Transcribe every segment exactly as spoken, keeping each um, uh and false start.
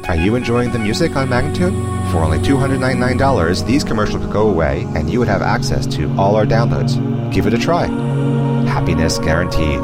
Are you enjoying the music on Magnatune? For only two hundred ninety-nine dollars, these commercials could go away and you would have access to all our downloads. Give it a try. Happiness guaranteed.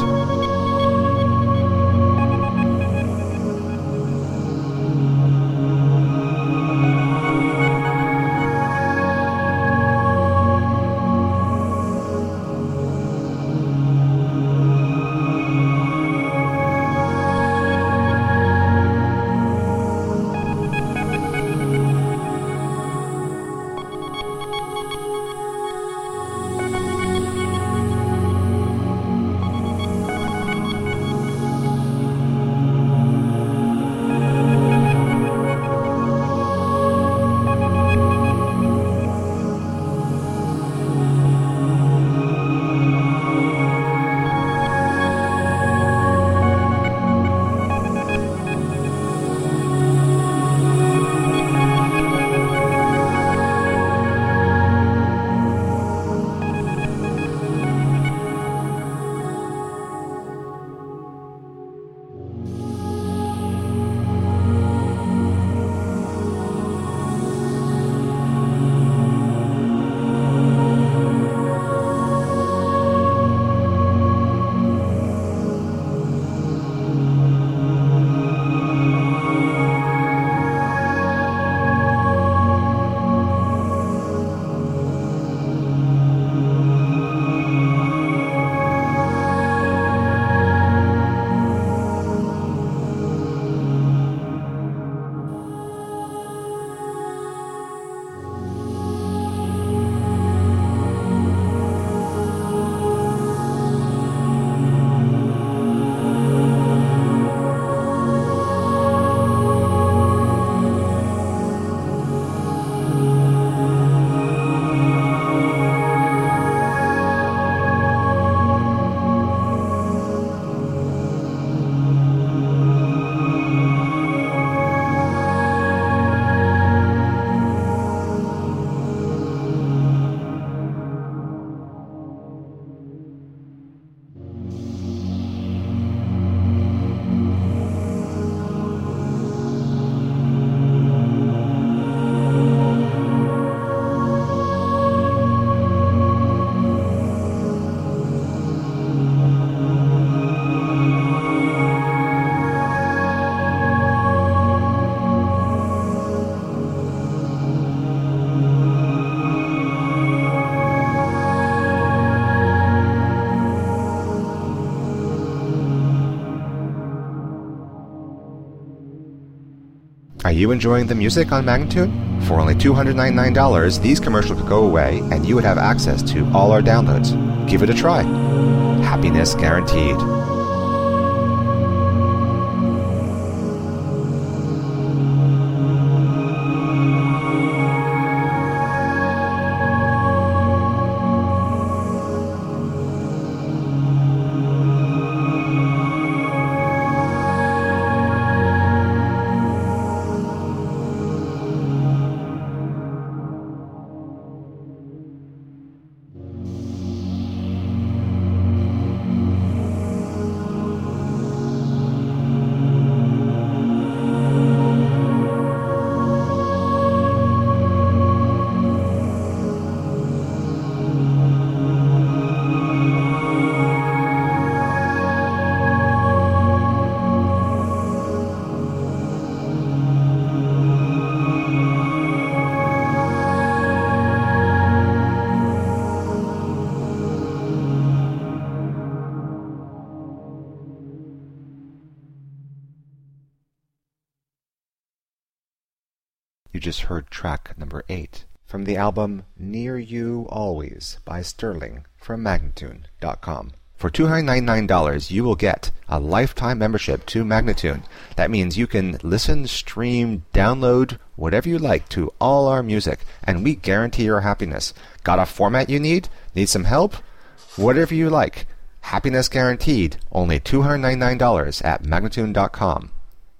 Are you enjoying the music on Magnatune? For only two hundred ninety-nine dollars, these commercials could go away and you would have access to all our downloads. Give it a try. Happiness guaranteed. You just heard track number eight from the album Near You Always by Sterling from Magnatune dot com. For two hundred ninety-nine dollars, you will get a lifetime membership to Magnatune. That means you can listen, stream, download, whatever you like to all our music, and we guarantee your happiness. Got a format you need? Need some help? Whatever you like. Happiness guaranteed. Only two hundred ninety-nine dollars at Magnatune dot com.